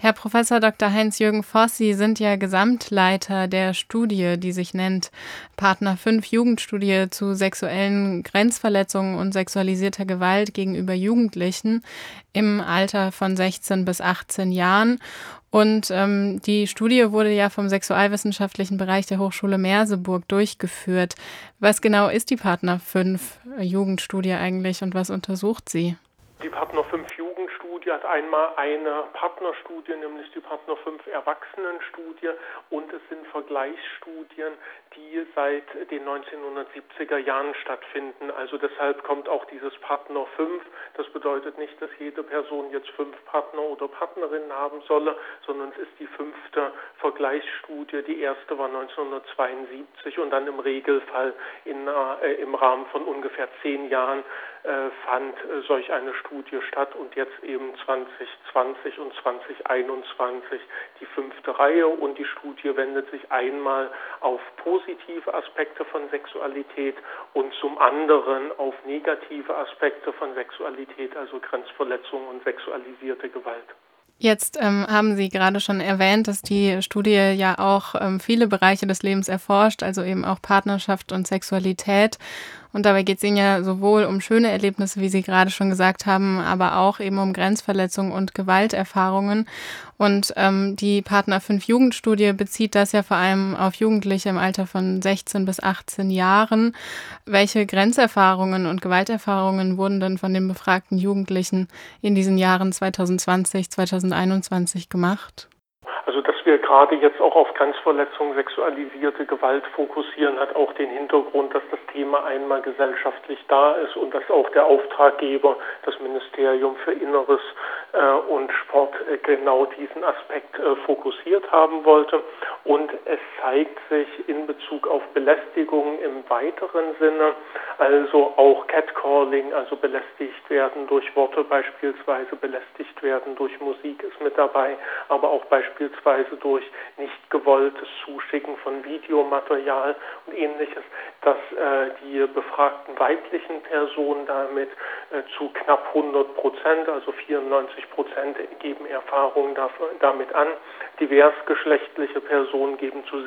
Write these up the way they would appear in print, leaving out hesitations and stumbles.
Herr Professor Dr. Heinz-Jürgen Voss, Sie sind ja Gesamtleiter der Studie, die sich nennt Partner 5 Jugendstudie zu sexuellen Grenzverletzungen und sexualisierter Gewalt gegenüber Jugendlichen im Alter von 16 bis 18 Jahren. Und die Studie wurde ja vom sexualwissenschaftlichen Bereich der Hochschule Merseburg durchgeführt. Was genau ist die Partner 5 Jugendstudie eigentlich und was untersucht sie? Die Partner 5 Jugendstudie hat einmal eine Partnerstudie, nämlich die Partner 5 Erwachsenenstudie, und es sind Vergleichsstudien, die seit den 1970er Jahren stattfinden. Also deshalb kommt auch dieses Partner 5. Das bedeutet nicht, dass jede Person jetzt 5 Partner oder Partnerinnen haben solle, sondern es ist die 5. Vergleichsstudie. Die erste war 1972 und dann im Regelfall im Rahmen von ungefähr 10 Jahren fand solch eine Studie statt, und jetzt eben 2020 und 2021 die 5. Reihe, und die Studie wendet sich einmal auf positive Aspekte von Sexualität und zum anderen auf negative Aspekte von Sexualität, also Grenzverletzungen und sexualisierte Gewalt. Jetzt haben Sie gerade schon erwähnt, dass die Studie ja auch viele Bereiche des Lebens erforscht, also eben auch Partnerschaft und Sexualität. Und dabei geht es Ihnen ja sowohl um schöne Erlebnisse, wie Sie gerade schon gesagt haben, aber auch eben um Grenzverletzungen und Gewalterfahrungen. Und die Partner 5 Jugendstudie bezieht das ja vor allem auf Jugendliche im Alter von 16 bis 18 Jahren. Welche Grenzerfahrungen und Gewalterfahrungen wurden denn von den befragten Jugendlichen in diesen Jahren 2020, 2021 gemacht? Also, dass wir gerade jetzt auch auf Grenzverletzungen, sexualisierte Gewalt fokussieren, hat auch den Hintergrund, dass das Thema einmal gesellschaftlich da ist und dass auch der Auftraggeber, das Ministerium für Inneres und Sport, genau diesen Aspekt fokussiert haben wollte. Und es zeigt sich in Bezug auf Belästigung im weiteren Sinne, also auch Catcalling, also belästigt werden durch Worte beispielsweise, belästigt werden durch Musik ist mit dabei, aber auch beispielsweise durch nicht gewolltes Zuschicken von Videomaterial und Ähnliches, dass die befragten weiblichen Personen damit zu knapp 100%, also 94% geben Erfahrungen damit an. Diversgeschlechtliche Personen geben zu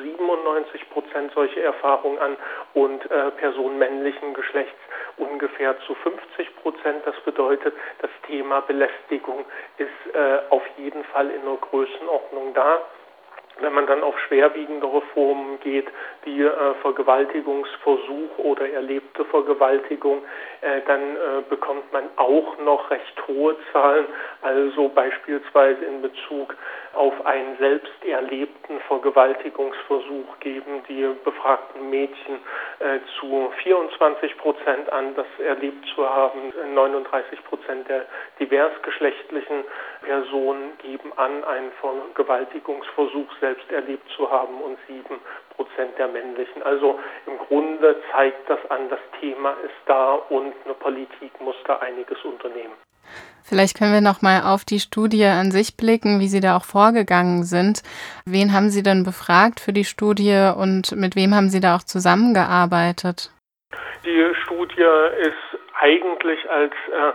97% solche Erfahrungen an und Personen männlichen Geschlechts ungefähr zu 50%. Das bedeutet, das Thema Belästigung ist auf jeden Fall in einer Größenordnung da. Wenn man dann auf schwerwiegendere Formen geht, wie Vergewaltigungsversuch oder erlebte Vergewaltigung, dann bekommt man auch noch recht hohe Zahlen, also beispielsweise in Bezug auf einen selbst erlebten Vergewaltigungsversuch geben die befragten Mädchen zu 24% an, das erlebt zu haben. 39% der diversgeschlechtlichen Personen geben an, einen Vergewaltigungsversuch selbst erlebt zu haben, und 7% der männlichen. Also im Grunde zeigt das an, das Thema ist da und eine Politik muss da einiges unternehmen. Vielleicht können wir noch mal auf die Studie an sich blicken, wie Sie da auch vorgegangen sind. Wen haben Sie denn befragt für die Studie und mit wem haben Sie da auch zusammengearbeitet? Die Studie ist eigentlich als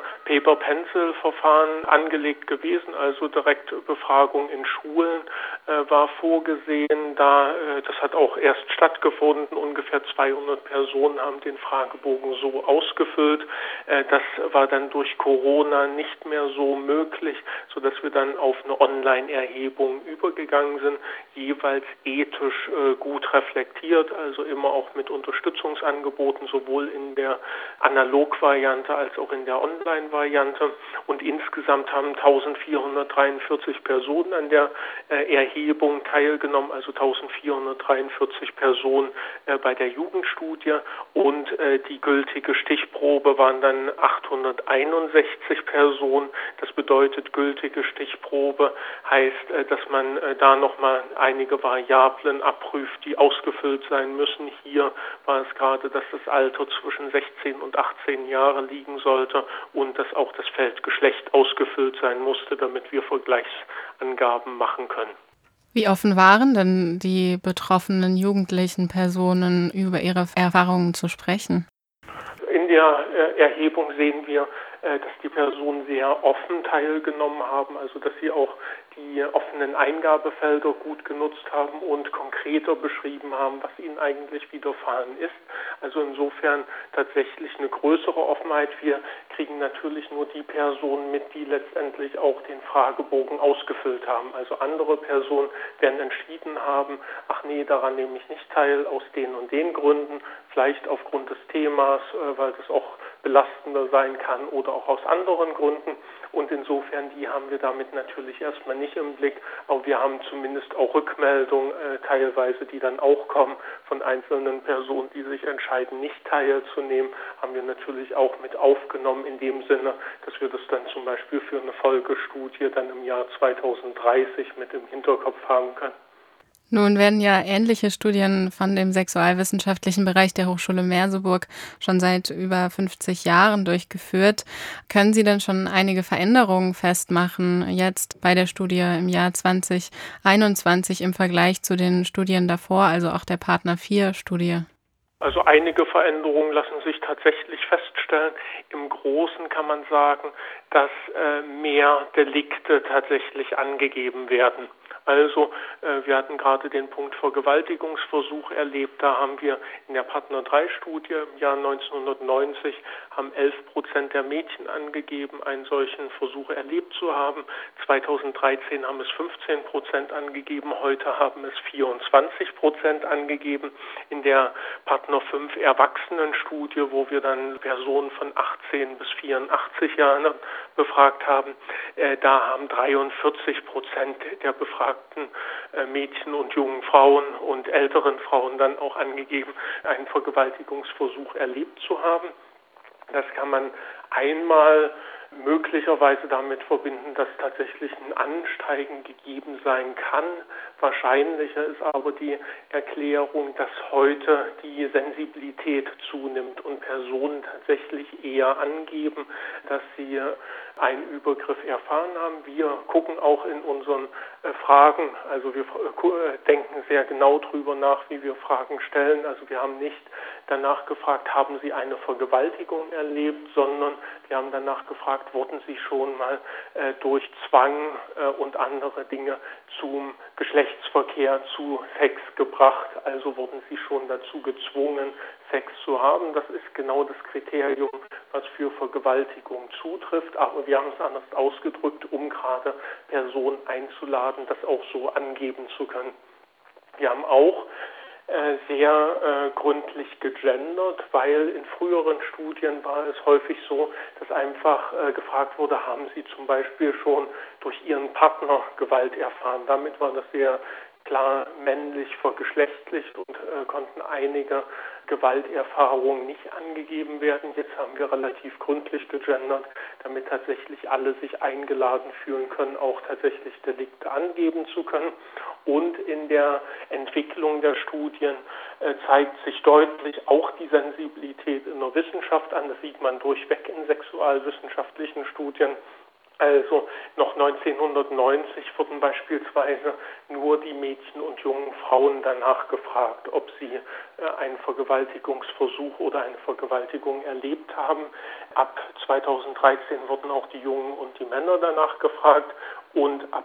Paper-Pencil-Verfahren angelegt gewesen, also Direktbefragung in Schulen war vorgesehen. Das hat auch erst stattgefunden. Ungefähr 200 Personen haben den Fragebogen so ausgefüllt. Das war dann durch Corona nicht mehr so möglich, sodass wir dann auf eine Online-Erhebung übergegangen sind, jeweils ethisch gut reflektiert, also immer auch mit Unterstützungsangeboten, sowohl in der Analogvariante als auch in der Online-Variante. Und insgesamt haben 1443 Personen an der Erhebung teilgenommen, also 1443 Personen bei der Jugendstudie, und die gültige Stichprobe waren dann 861 Personen. Das bedeutet, gültige Stichprobe heißt, dass man da nochmal einige Variablen abprüft, die ausgefüllt sein müssen. Hier war es gerade, dass das Alter zwischen 16 und 18 Jahre liegen sollte und dass auch das Feld Geschlecht ausgefüllt sein musste, damit wir Vergleichsangaben machen können. Wie offen waren denn die betroffenen jugendlichen Personen, über ihre Erfahrungen zu sprechen? In der Erhebung sehen wir, dass die Personen sehr offen teilgenommen haben, also dass sie auch die offenen Eingabefelder gut genutzt haben und konkreter beschrieben haben, was ihnen eigentlich widerfahren ist. Also insofern tatsächlich eine größere Offenheit. Wir kriegen natürlich nur die Personen mit, die letztendlich auch den Fragebogen ausgefüllt haben. Also andere Personen werden entschieden haben, ach nee, daran nehme ich nicht teil, aus den und den Gründen, vielleicht aufgrund des Themas, weil das auch belastender sein kann oder auch aus anderen Gründen. Und insofern, die haben wir damit natürlich erstmal nicht im Blick, aber wir haben zumindest auch Rückmeldungen teilweise, die dann auch kommen von einzelnen Personen, die sich entscheiden, nicht teilzunehmen, haben wir natürlich auch mit aufgenommen in dem Sinne, dass wir das dann zum Beispiel für eine Folgestudie dann im Jahr 2030 mit im Hinterkopf haben können. Nun werden ja ähnliche Studien von dem sexualwissenschaftlichen Bereich der Hochschule Merseburg schon seit über 50 Jahren durchgeführt. Können Sie denn schon einige Veränderungen festmachen, jetzt bei der Studie im Jahr 2021 im Vergleich zu den Studien davor, also auch der Partner-4-Studie? Also einige Veränderungen lassen sich tatsächlich feststellen. Im Großen kann man sagen, dass mehr Delikte tatsächlich angegeben werden. Also wir hatten gerade den Punkt Vergewaltigungsversuch erlebt. Da haben wir in der Partner-3-Studie im Jahr 1990 haben 11% der Mädchen angegeben, einen solchen Versuch erlebt zu haben. 2013 haben es 15% angegeben, heute haben es 24% angegeben. In der Partner-5 Erwachsenenstudie, wo wir dann Personen von 18 bis 84 Jahren befragt haben, da haben 43% der befragten Mädchen und jungen Frauen und älteren Frauen dann auch angegeben, einen Vergewaltigungsversuch erlebt zu haben. Das kann man einmal möglicherweise damit verbinden, dass tatsächlich ein Ansteigen gegeben sein kann. Wahrscheinlicher ist aber die Erklärung, dass heute die Sensibilität zunimmt und Personen tatsächlich eher angeben, dass sie einen Übergriff erfahren haben. Wir gucken auch in unseren Fragen, also wir denken sehr genau drüber nach, wie wir Fragen stellen. Also wir haben nicht danach gefragt, haben Sie eine Vergewaltigung erlebt, sondern wir haben danach gefragt, wurden Sie schon mal durch Zwang und andere Dinge zum Geschlechtsverkehr, zu Sex gebracht, also wurden Sie schon dazu gezwungen, Sex zu haben. Das ist genau das Kriterium, was für Vergewaltigung zutrifft, aber wir haben es anders ausgedrückt, um gerade Personen einzuladen, das auch so angeben zu können. Wir haben auch sehr gründlich gegendert, weil in früheren Studien war es häufig so, dass einfach gefragt wurde, haben Sie zum Beispiel schon durch Ihren Partner Gewalt erfahren. Damit war das sehr klar männlich vergeschlechtlicht und konnten einige Gewalterfahrungen nicht angegeben werden. Jetzt haben wir relativ gründlich gegendert, damit tatsächlich alle sich eingeladen fühlen können, auch tatsächlich Delikte angeben zu können. Und in der Entwicklung der Studien zeigt sich deutlich auch die Sensibilität in der Wissenschaft an. Das sieht man durchweg in sexualwissenschaftlichen Studien. Also noch 1990 wurden beispielsweise nur die Mädchen und jungen Frauen danach gefragt, ob sie einen Vergewaltigungsversuch oder eine Vergewaltigung erlebt haben. Ab 2013 wurden auch die Jungen und die Männer danach gefragt. Und ab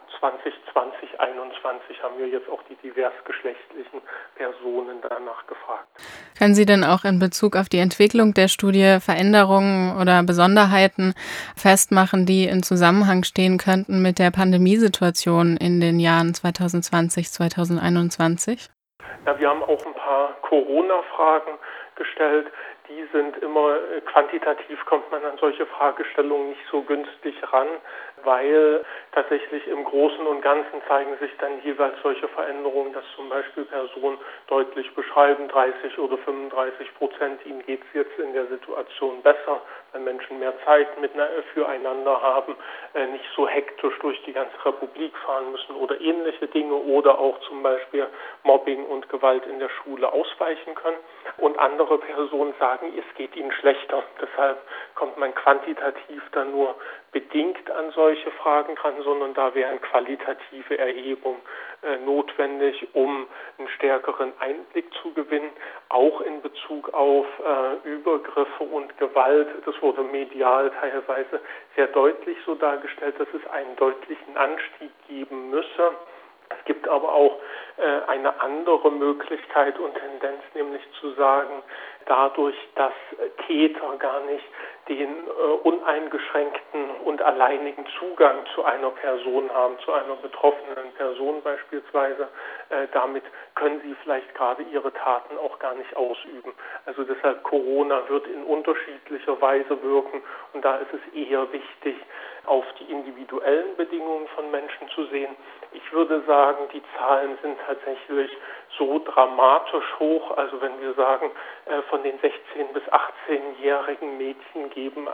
2021 haben wir jetzt auch die diversgeschlechtlichen Personen danach gefragt. Können Sie denn auch in Bezug auf die Entwicklung der Studie Veränderungen oder Besonderheiten festmachen, die in Zusammenhang stehen könnten mit der Pandemiesituation in den Jahren 2020, 2021? Ja, wir haben auch ein paar Corona-Fragen gestellt. Die sind immer quantitativ, kommt man an solche Fragestellungen nicht so günstig ran, weil tatsächlich im Großen und Ganzen zeigen sich dann jeweils solche Veränderungen, dass zum Beispiel Personen deutlich beschreiben, 30 oder 35%, ihnen geht es jetzt in der Situation besser, weil Menschen mehr Zeit füreinander haben, nicht so hektisch durch die ganze Republik fahren müssen oder ähnliche Dinge oder auch zum Beispiel Mobbing und Gewalt in der Schule ausweichen können. Und andere Personen sagen, es geht ihnen schlechter. Deshalb kommt man quantitativ dann nur bedingt an solche Fragen dran, sondern da wären qualitative Erhebungen notwendig, um einen stärkeren Einblick zu gewinnen, auch in Bezug auf Übergriffe und Gewalt. Das wurde medial teilweise sehr deutlich so dargestellt, dass es einen deutlichen Anstieg geben müsse. Es gibt aber auch eine andere Möglichkeit und Tendenz, nämlich zu sagen, dadurch, dass Täter gar nicht den uneingeschränkten und alleinigen Zugang zu einer Person haben, zu einer betroffenen Person beispielsweise, damit können sie vielleicht gerade ihre Taten auch gar nicht ausüben. Also deshalb Corona wird in unterschiedlicher Weise wirken und da ist es eher wichtig, auf die individuellen Bedingungen von Menschen zu sehen. Ich würde sagen, die Zahlen sind tatsächlich so dramatisch hoch. Also wenn wir sagen, von den 16- bis 18-jährigen Mädchen geben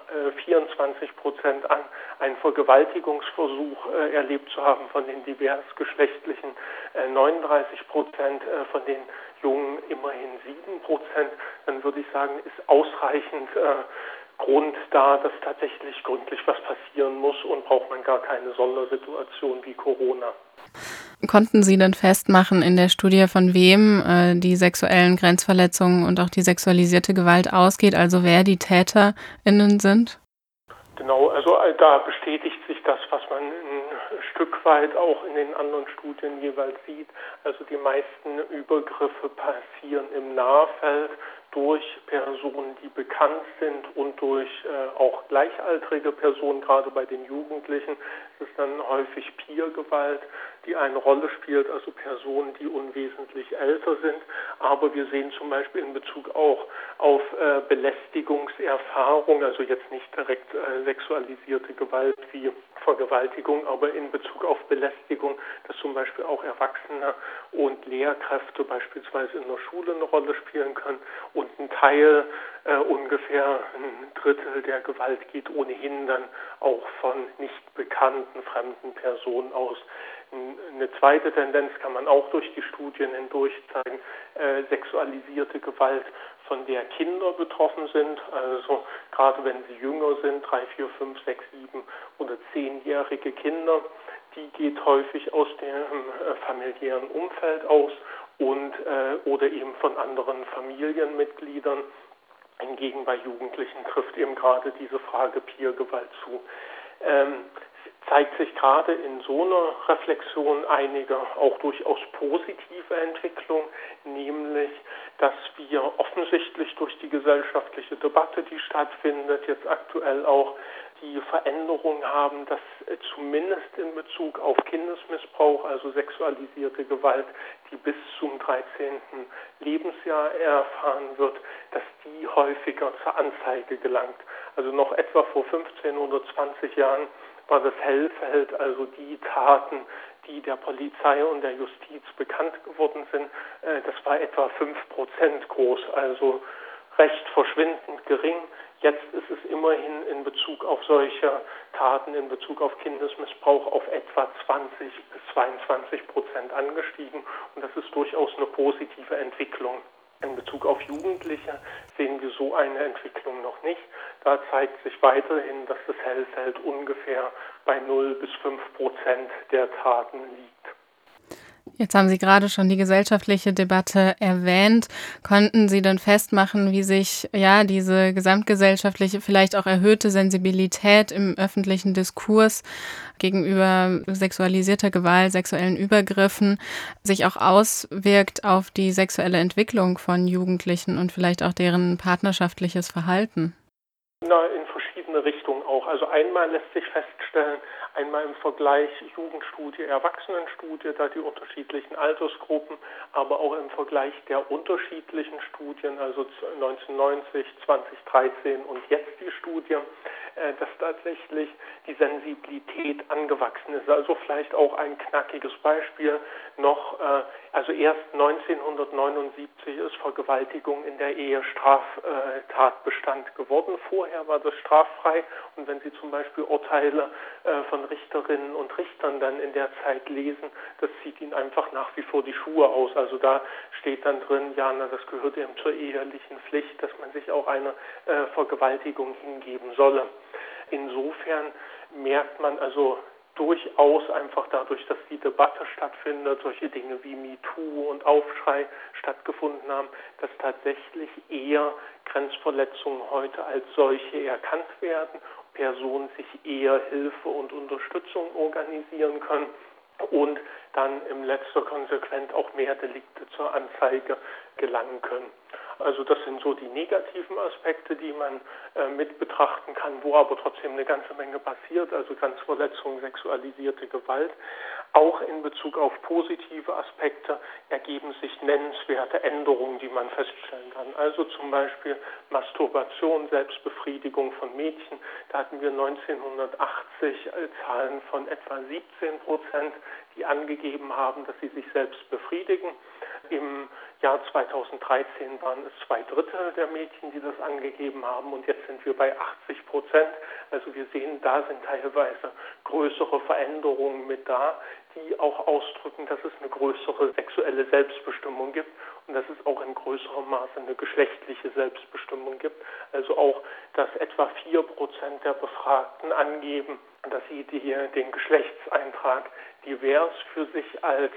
24% an, einen Vergewaltigungsversuch erlebt zu haben, von den diversgeschlechtlichen 39%, von den Jungen immerhin 7%, dann würde ich sagen, ist ausreichend Grund da, dass tatsächlich gründlich was passieren muss und braucht man gar keine Sondersituation wie Corona. Konnten Sie denn festmachen in der Studie, von wem die sexuellen Grenzverletzungen und auch die sexualisierte Gewalt ausgeht, also wer die TäterInnen sind? Genau, also da bestätigt sich das, was man ein Stück weit auch in den anderen Studien jeweils sieht. Also die meisten Übergriffe passieren im Nahfeld durch Personen, die bekannt sind und durch auch gleichaltrige Personen, gerade bei den Jugendlichen. Es ist dann häufig Peer-Gewalt, die eine Rolle spielt, also Personen, die unwesentlich älter sind. Aber wir sehen zum Beispiel in Bezug auch auf Belästigungserfahrung, also jetzt nicht direkt sexualisierte Gewalt wie Vergewaltigung, aber in Bezug auf Belästigung, dass zum Beispiel auch Erwachsene und Lehrkräfte beispielsweise in der Schule eine Rolle spielen können und ein Teil, ungefähr ein Drittel der Gewalt geht ohnehin dann auch von nicht bekannten fremden Personen aus. Eine zweite Tendenz kann man auch durch die Studien hindurch zeigen, sexualisierte Gewalt, von der Kinder betroffen sind, also gerade wenn sie jünger sind, 3, 4, 5, 6, 7 oder 10-jährige Kinder, die geht häufig aus dem familiären Umfeld aus und oder eben von anderen Familienmitgliedern. Hingegen bei Jugendlichen trifft eben gerade diese Frage Peer-Gewalt zu. Zeigt sich gerade in so einer Reflexion einige auch durchaus positive Entwicklung, nämlich, dass wir offensichtlich durch die gesellschaftliche Debatte, die stattfindet, jetzt aktuell auch die Veränderung haben, dass zumindest in Bezug auf Kindesmissbrauch, also sexualisierte Gewalt, die bis zum 13. Lebensjahr erfahren wird, dass die häufiger zur Anzeige gelangt. Also noch etwa vor 15 oder 20 Jahren war das Hellfeld, also die Taten, die der Polizei und der Justiz bekannt geworden sind, das war etwa 5% groß, also recht verschwindend gering. Jetzt ist es immerhin in Bezug auf solche Taten, in Bezug auf Kindesmissbrauch auf etwa 20 bis 22% angestiegen und das ist durchaus eine positive Entwicklung. In Bezug auf Jugendliche sehen wir so eine Entwicklung noch nicht. Da zeigt sich weiterhin, dass das Hellfeld ungefähr bei 0 bis 5% der Taten liegt. Jetzt haben Sie gerade schon die gesellschaftliche Debatte erwähnt. Konnten Sie denn festmachen, wie sich diese gesamtgesellschaftliche, vielleicht auch erhöhte Sensibilität im öffentlichen Diskurs gegenüber sexualisierter Gewalt, sexuellen Übergriffen sich auch auswirkt auf die sexuelle Entwicklung von Jugendlichen und vielleicht auch deren partnerschaftliches Verhalten? In verschiedene Richtungen auch. Also einmal lässt sich feststellen, einmal im Vergleich Jugendstudie, Erwachsenenstudie, da die unterschiedlichen Altersgruppen, aber auch im Vergleich der unterschiedlichen Studien, also 1990, 2013 und jetzt die Studie, dass tatsächlich die Sensibilität angewachsen ist. Also vielleicht auch ein knackiges Beispiel noch, also erst 1979 ist Vergewaltigung in der Ehe Straftatbestand geworden. Vorher war das straffrei und wenn Sie zum Beispiel Urteile von Richterinnen und Richtern dann in der Zeit lesen, das zieht ihnen einfach nach wie vor die Schuhe aus. Also da steht dann drin, das gehört eben zur ehelichen Pflicht, dass man sich auch einer Vergewaltigung hingeben solle. Insofern merkt man also durchaus einfach dadurch, dass die Debatte stattfindet, solche Dinge wie MeToo und Aufschrei stattgefunden haben, dass tatsächlich eher Grenzverletzungen heute als solche erkannt werden, Personen sich eher Hilfe und Unterstützung organisieren können und dann in letzter Konsequenz auch mehr Delikte zur Anzeige gelangen können. Also das sind so die negativen Aspekte, die man mit betrachten kann, wo aber trotzdem eine ganze Menge passiert, also Grenzverletzungen, sexualisierte Gewalt. Auch in Bezug auf positive Aspekte ergeben sich nennenswerte Änderungen, die man feststellen kann. Also zum Beispiel Masturbation, Selbstbefriedigung von Mädchen. Da hatten wir 1980 Zahlen von etwa 17%, die angegeben haben, dass sie sich selbst befriedigen. Im Jahr 2013 waren es 2/3 der Mädchen, die das angegeben haben, und jetzt sind wir bei 80%. Also wir sehen, da sind teilweise größere Veränderungen mit da, die auch ausdrücken, dass es eine größere sexuelle Selbstbestimmung gibt und dass es auch in größerem Maße eine geschlechtliche Selbstbestimmung gibt. Also auch, dass etwa 4% der Befragten angeben, dass sie den Geschlechtseintrag divers für sich als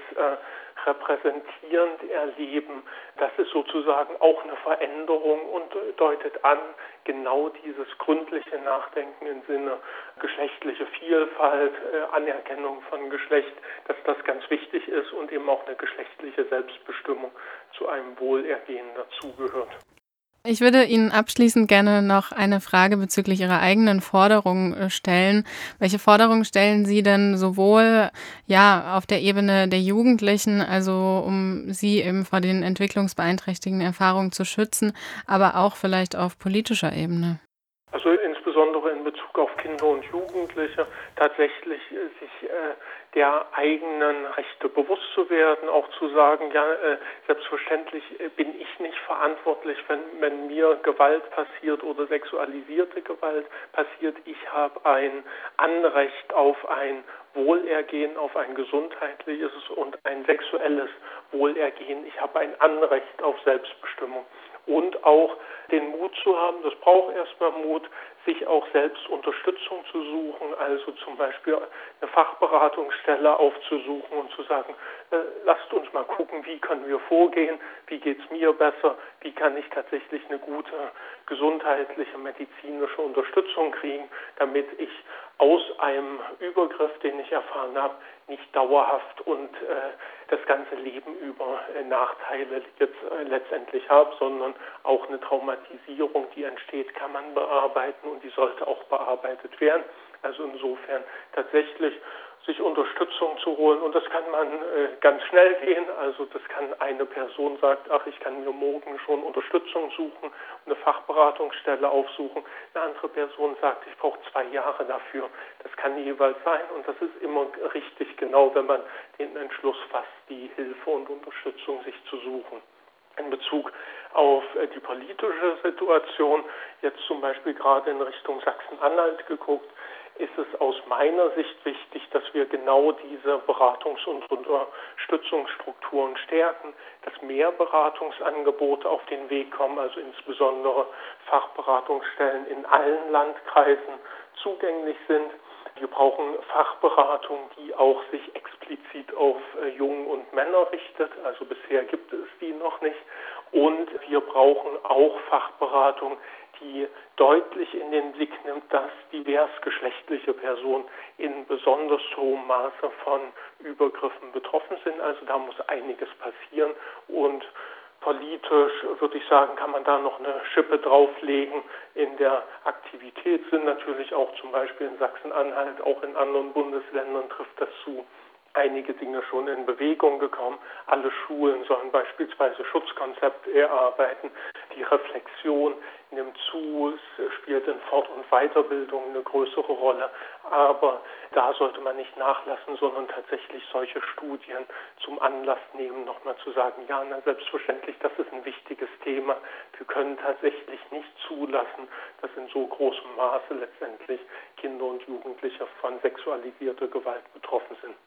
repräsentierend erleben. Das ist sozusagen auch eine Veränderung und deutet an, genau dieses gründliche Nachdenken im Sinne geschlechtliche Vielfalt, Anerkennung von Geschlecht, dass das ganz wichtig ist und eben auch eine geschlechtliche Selbstbestimmung zu einem Wohlergehen dazugehört. Ich würde Ihnen abschließend gerne noch eine Frage bezüglich Ihrer eigenen Forderungen stellen. Welche Forderungen stellen Sie denn sowohl auf der Ebene der Jugendlichen, also um sie eben vor den entwicklungsbeeinträchtigenden Erfahrungen zu schützen, aber auch vielleicht auf politischer Ebene? Also insbesondere in Bezug auf Kinder und Jugendliche tatsächlich sich der eigenen Rechte bewusst zu werden, auch zu sagen, selbstverständlich bin ich nicht verantwortlich, wenn mir Gewalt passiert oder sexualisierte Gewalt passiert. Ich habe ein Anrecht auf ein Wohlergehen, auf ein gesundheitliches und ein sexuelles Wohlergehen. Ich habe ein Anrecht auf Selbstbestimmung. Und auch den Mut zu haben, das braucht erstmal Mut, sich auch selbst Unterstützung zu suchen, also zum Beispiel eine Fachberatungsstelle aufzusuchen und zu sagen, lasst uns mal gucken, wie können wir vorgehen, wie geht es mir besser, wie kann ich tatsächlich eine gute gesundheitliche, medizinische Unterstützung kriegen, damit ich aus einem Übergriff, den ich erfahren habe, nicht dauerhaft und das ganze Leben über Nachteile jetzt letztendlich habe, sondern auch eine Traumatisierung, die entsteht, kann man bearbeiten und die sollte auch bearbeitet werden. Also insofern tatsächlich sich Unterstützung zu holen, und das kann man ganz schnell gehen. Also das kann eine Person sagt, ach, ich kann mir morgen schon Unterstützung suchen, eine Fachberatungsstelle aufsuchen. Eine andere Person sagt, ich brauche 2 Jahre dafür. Das kann jeweils sein, und das ist immer richtig genau, wenn man den Entschluss fasst, die Hilfe und Unterstützung sich zu suchen. In Bezug auf die politische Situation, jetzt zum Beispiel gerade in Richtung Sachsen-Anhalt geguckt, ist es aus meiner Sicht wichtig, dass wir genau diese Beratungs- und Unterstützungsstrukturen stärken, dass mehr Beratungsangebote auf den Weg kommen, also insbesondere Fachberatungsstellen in allen Landkreisen zugänglich sind. Wir brauchen Fachberatung, die auch sich explizit auf Jungen und Männer richtet. Also bisher gibt es die noch nicht. Und wir brauchen auch Fachberatung, die deutlich in den Blick nimmt, dass diversgeschlechtliche Personen in besonders hohem Maße von Übergriffen betroffen sind. Also da muss einiges passieren, und politisch, würde ich sagen, kann man da noch eine Schippe drauflegen. In der Aktivität sind natürlich auch zum Beispiel in Sachsen-Anhalt, auch in anderen Bundesländern trifft das zu, einige Dinge schon in Bewegung gekommen. Alle Schulen sollen beispielsweise Schutzkonzepte erarbeiten. Die Reflexion nimmt zu, es spielt in Fort- und Weiterbildung eine größere Rolle. Aber da sollte man nicht nachlassen, sondern tatsächlich solche Studien zum Anlass nehmen, nochmal zu sagen, ja, na selbstverständlich, das ist ein wichtiges Thema. Wir können tatsächlich nicht zulassen, dass in so großem Maße letztendlich Kinder und Jugendliche von sexualisierter Gewalt betroffen sind.